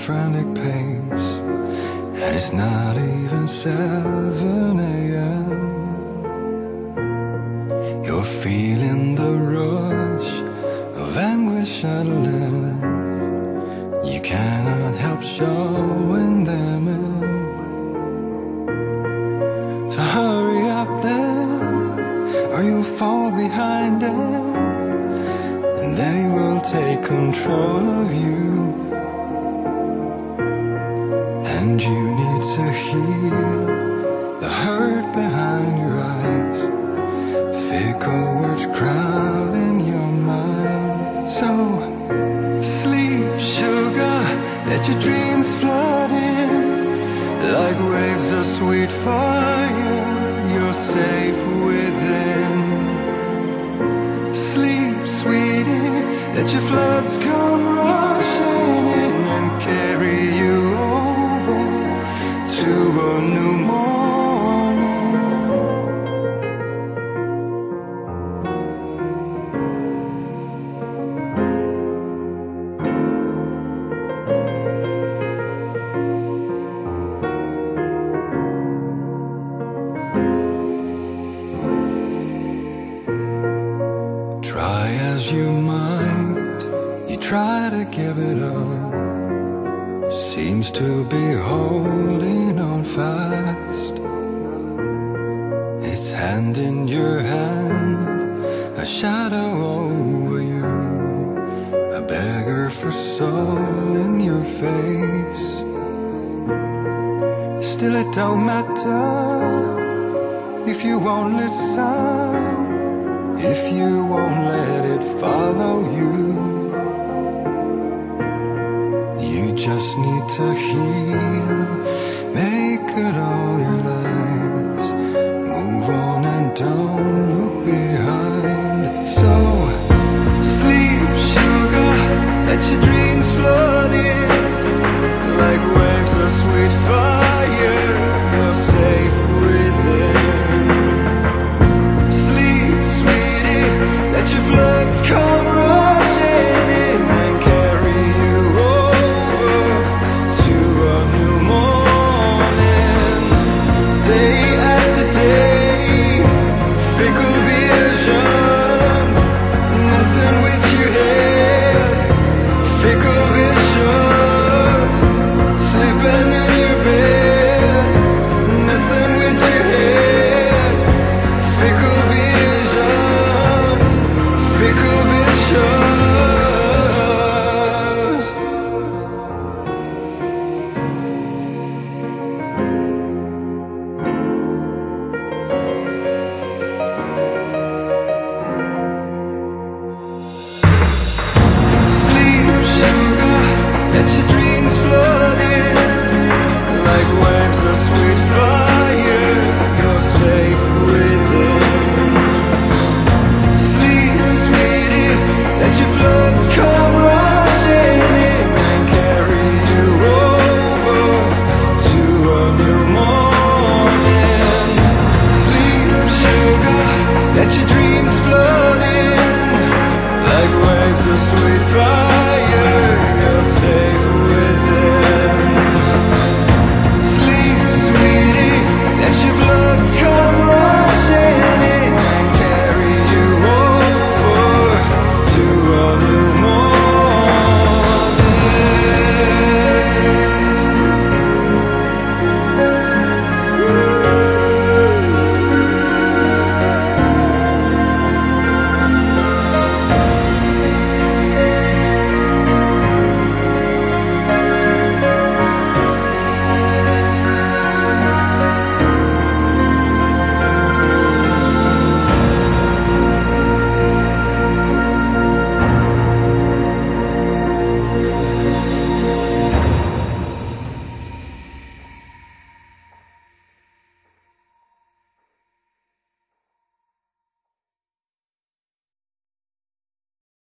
frantic pace, and it's not even 7 a.m. You're feeling the rush of anguish and then you cannot help showing them in. So hurry up then, or you'll fall behind them, and they will take control of you. And you need to heal the hurt behind your eyes, fickle words crowding your mind. So sleep, sugar, let your dreams flood in like waves of sweet fire. You're safe within. Sleep, sweetie, let your floods come rushing in and carry you over to a new morning. Try as you might, you try to give it up, seems to be holding on fast. Its hand in your hand, a shadow over you, a beggar for soul in your face. Still it don't matter if you won't listen, if you won't let it follow you. You just need to heal, make it all